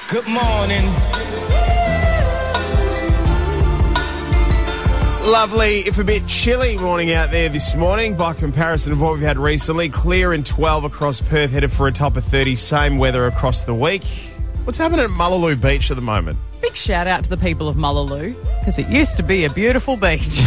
Good morning. Lovely, if a bit chilly morning out there this morning by comparison of what we've had recently. Clear and 12 across Perth, headed for a top of 30. Same weather across the week. What's happening at Mullaloo Beach at the moment? Big shout out to the people of Mullaloo, because it used to be a beautiful beach.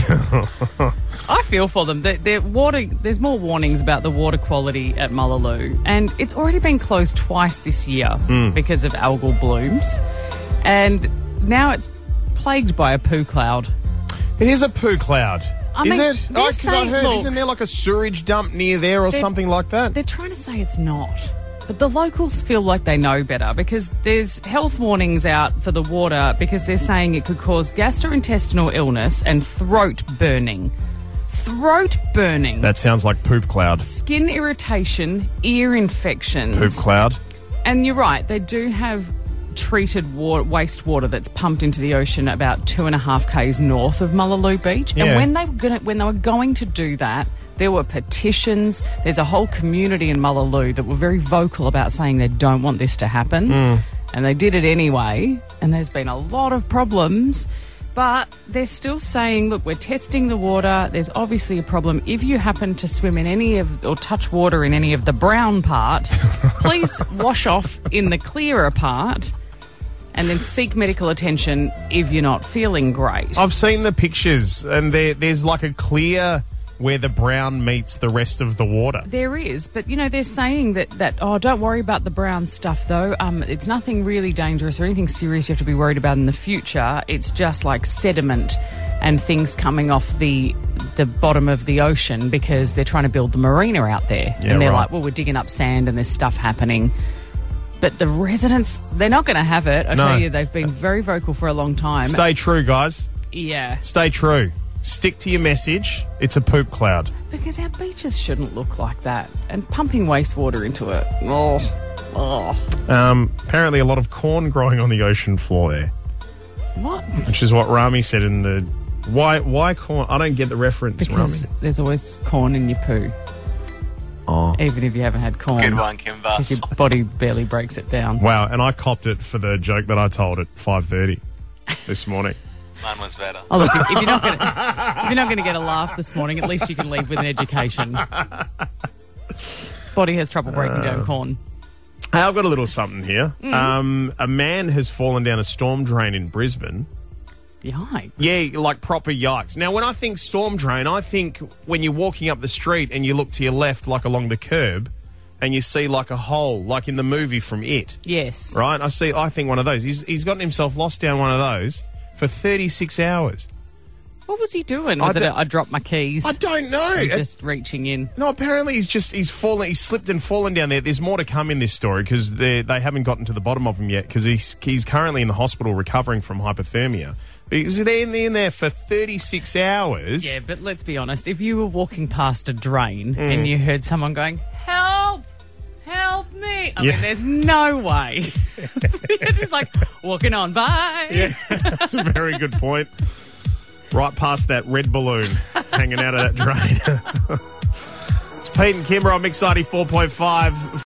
I feel for them. There's more warnings about the water quality at Mullaloo, and it's already been closed twice this year because of algal blooms, and now it's plagued by a poo cloud. It is a poo cloud. Is it? they're Because I saying- heard, look, isn't there like a sewerage dump near there or something like that? They're trying to say it's not. But the locals feel like they know better, because there's health warnings out for the water, because they're saying it could cause gastrointestinal illness and throat burning. Throat burning. That sounds like poop cloud. Skin irritation, ear infections. Poop cloud. And you're right, they do have treated wastewater that's pumped into the ocean about 2.5 k's north of Mullaloo Beach. Yeah. And when they were going to do that, there were petitions. There's a whole community in Mullaloo that were very vocal about saying they don't want this to happen. And they did it anyway. And there's been a lot of problems. But they're still saying, look, we're testing the water. There's obviously a problem. If you happen to swim in any of, or touch water in any of the brown part, please wash off in the clearer part, and then seek medical attention if you're not feeling great. I've seen the pictures, and there's like a clear where the brown meets the rest of the water. There is, but, they're saying that don't worry about the brown stuff, though. It's nothing really dangerous or anything serious you have to be worried about in the future. It's just like sediment and things coming off the bottom of the ocean, because they're trying to build the marina out there. Yeah, and they're right. like, well, we're digging up sand and there's stuff happening. But the residents, they're not going to have it. I tell you, they've been very vocal for a long time. Stay true, guys. Yeah. Stay true. Stick to your message. It's a poop cloud. Because our beaches shouldn't look like that. And pumping wastewater into it. Oh. Apparently a lot of corn growing on the ocean floor there, What? which is what Rami said in the... Why corn? I don't get the reference, Because Rami. there's always corn in your poo. Oh. Even if you haven't had corn. Good one, Kim Because Buss. your body barely breaks it down. Wow, and I copped it for the joke that I told at 5:30 this morning. Mine was better. Oh, look, if you're not going to get a laugh this morning, at least you can leave with an education. Body has trouble breaking down corn. Hey, I've got a little something here. A man has fallen down a storm drain in Brisbane. Yikes. Yeah, like proper yikes. Now, when I think storm drain, I think when you're walking up the street and you look to your left, like along the curb, and you see like a hole, like in the movie from It. Yes. Right? I think one of those. He's gotten himself lost down one of those for 36 hours. What was he doing? Was it I dropped my keys? I don't know. Just reaching in. No, apparently he's slipped and fallen down there. There's more to come in this story, because they haven't gotten to the bottom of him yet, because he's currently in the hospital recovering from hypothermia. But he's in there for 36 hours. Yeah, but let's be honest. If you were walking past a drain and you heard someone going, help, help me. I mean, there's no way. You're just like, walking on, bye. Yeah, that's a very good point. Right past that red balloon hanging out of that drain. It's Pete and Kimber on Mix 94.5.